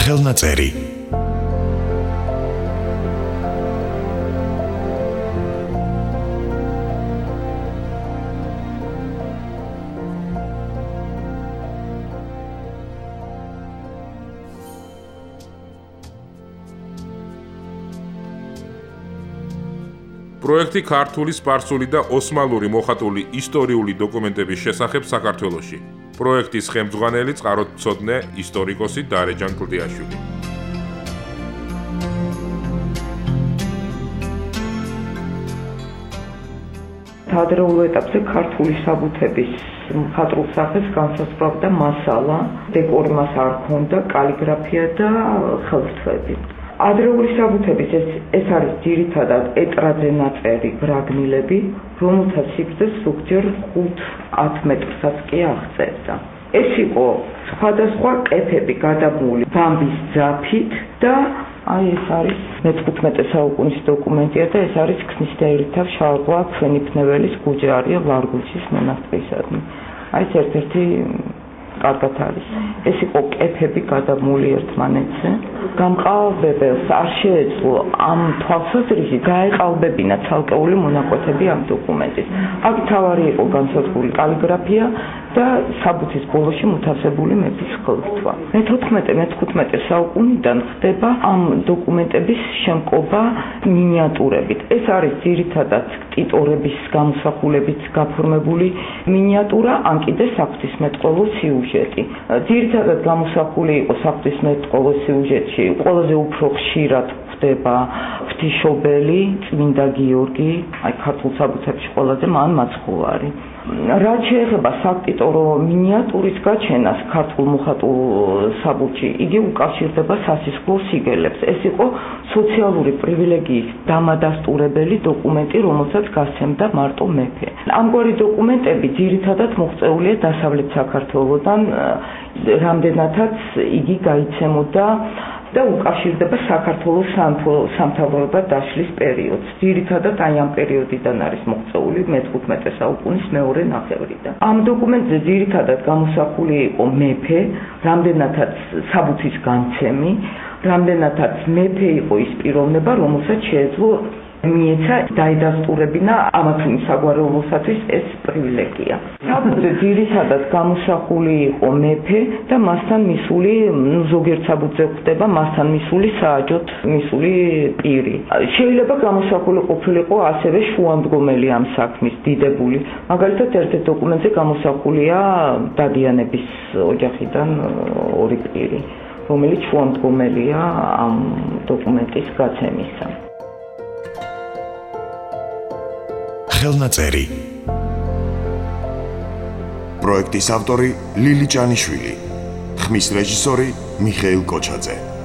ხელნაწერი პროექტი ქართული, სპარსული და ოსმალური მოხატული ისტორიული დოკუმენტების შესახებ საქართველოში. პროექტის ხელმძღვანელი წყაროთმცოდნე ისტორიკოსი დარეჯან კლდიაშვილი. ადრეულ ეტაპზე ქართული საბუთების მხატვრულ სახეს განსაზღვრავდა მასალა, დეკორი მას არ ჰქონდა, კალიგრაფია და ხელთვები. ადრეული საბუთების ეს არის ძირითადად ეტრაზე ნაწერი ბრაგნილები, რომელთაც სიგრძე ზოგჯერ 5-10 მეტრსაც კი აღწევდა. ეს იყო სხვადასხვა ყეფები გადაბმული ბამბის ძაფით და ეს არის მე-15 საუკუნის დოკუმენტია და ეს არის ქსნის და ერისთავ შალვა ფენიფნეველის გუჯარია ვარგულშის მონასტრისადმი. ეს ერთ-ერთი კარგად არის. ეს იყო ყეფები გადაბმული ერთმანეთზე. გამყალბებელს არ შეეძლო ამ თვალსაზრისით გაეყალბებინა ცალკეული მონაკვეთები ამ დოკუმენტის. აქ მთავარი იყო განსაზღვრული კალიგრაფია და საბუთის ბოლოში მოთავსებული მეფის ხელთვა. მე-14-მე-15 საუკუნიდან ხდება ამ დოკუმენტების შემკობა მინიატურებით. ეს არის ძირითადად ტიტორების გამოსახულებით გაფორმებული მინიატურა, ან კიდე საღვთისმეტყველო სიუჟეტი. ძირითადად გამოსახული იყო საღვთისმეტყველო სიუჟეტში. ყველაზე უფრო ხშირად ხდება ღვთისმშობელი, წმინდა გიორგი, ქართულ საბუთებში ყველაზე მან მაცხოვარი. რაც შეეხება საქტიტორო მინიატურის გაჩენას ქართულ მოხატულ საბუთში, იგი უკავშირდება სასისხლო სიგელებს. ეს იყო სოციალური პრივილეგიის დამადასტურებელი დოკუმენტი, რომელსაც გასცემდა მარტო მეფე. ამგვარი დოკუმენტები ძირითადად მოღწეულია დასავლეთ საქართველოდან, რამდენადაც იგი გაიცემოდა და უკავშირდება საქართველოს სამთავროებად დაშლის პერიოდს. ძირითადად აი ამ პერიოდიდან არის მოღწეული მე-15 საუკუნის მეორე ნახევრიდან. ამ დოკუმენტზე ძირითადად გამოსახული იყო მეფე, რამდენადაც საბუთის განცემი, რამდენადაც მეფე იყო ის პიროვნება, რომელსაც შეეძლო მიეცა დაიდასტურებინა ამა თუ იმ საგვარეულოსათვის ეს პრივილეგია. საბუთზე ძირითადად გამოსახული იყო მეფე და მასთან მისული, ზოგიერთ საბუთზე ხდება მასთან მისული სააჯოთ მისული პირი. შეიძლება გამოსახული ყოფილიყო ასევე შუამდგომელი ამ საქმის დიდებული. მაგალითად ერთ-ერთ დოკუმენტზე გამოსახულია დადიანების ოჯახიდან ორი პირი, რომელიც შუამდგომელია ამ დოკუმენტის გაცემისა. ხელნაწერი პროექტის ავტორი ლილი ჭანიშვილი, ხმის რეჟისორი მიხეილ კოჩაძე.